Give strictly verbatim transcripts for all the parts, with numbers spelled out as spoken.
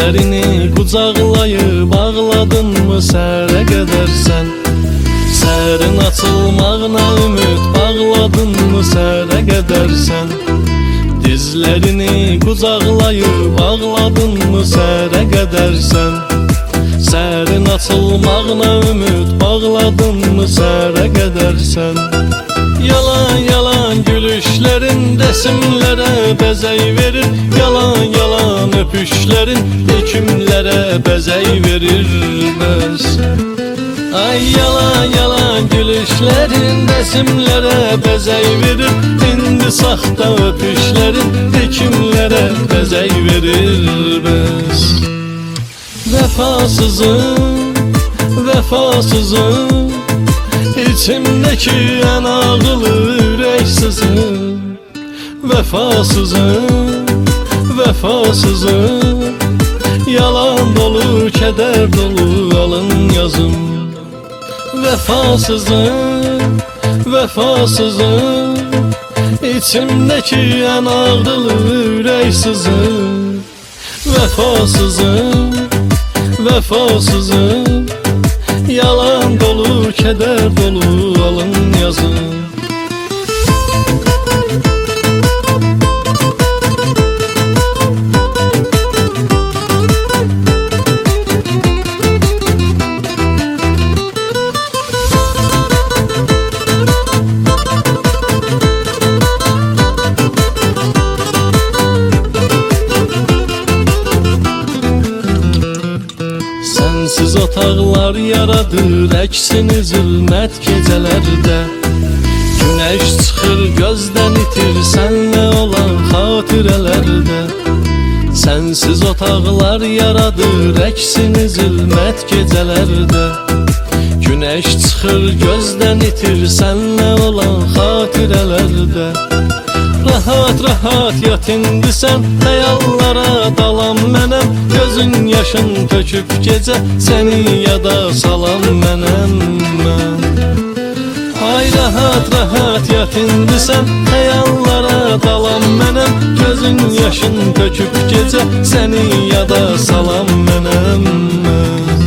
Dizlerini qucaqlayıb ağladınmı səhərə qədər sən? Səhərin açılmağına ümid bağladınmı səhərə qədər sən? Dizlerini qucaqlayıb ağladınmı səhərə qədər sən? Səhərin açılmağına ümid bağladınmı səhərə qədər sən? Yalan yalan gülüşlerin resimlere bəzək verir, yalan yalan öpüşlerin hekimlere bəzək verir bəs. Ay yalan yalan gülüşlerin resimlere bəzək verir, indi saxta öpüşlerin hekimlere bəzək verir bəs. Vəfasızım, vəfasızım, İçimdeki en ağılı yüreksizim. Vəfasızım, vəfasızım, yalan dolu, keder dolu alın yazım. Vəfasızım, vəfasızım, İçimdeki en ağılı yüreksizim. Vəfasızım, vəfasızım, yalan dolu, keder dolu alın yazın. Sensiz otaqlar yaradır əksini zülmət gecələrdə. Güneş çıxır gözdən itir sənlə olan xatirələrdə. Sensiz otaqlar yaradır əksini zülmət gecələrdə. Güneş çıxır gözdən itir sənlə olan xatirələrdə. Rahat rahat yat indi sən, xəyallara dalan mənəm. Gözün yaşın töküb gecə, səni yada salan mənəm mən. Ay rahat rahat yat indi sən, xəyallara dalan mənəm. Gözün yaşın töküb gecə, səni yada salan mənəm mən.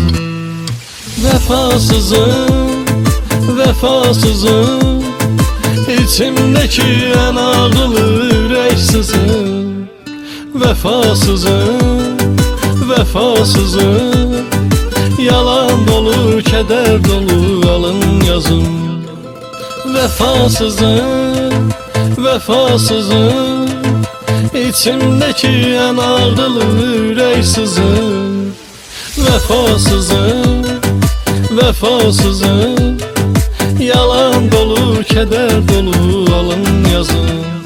Vəfasızım, vəfasızım, İçimdeki en ağılı yüreksizim. Vəfasızım, vəfasızım, yalan dolu, keder dolu alın yazım. Vəfasızım, vəfasızım, İçimdeki en ağılı yüreksizim. Vəfasızım, vəfasızım, yalan dolu, keder dolu alın yazın.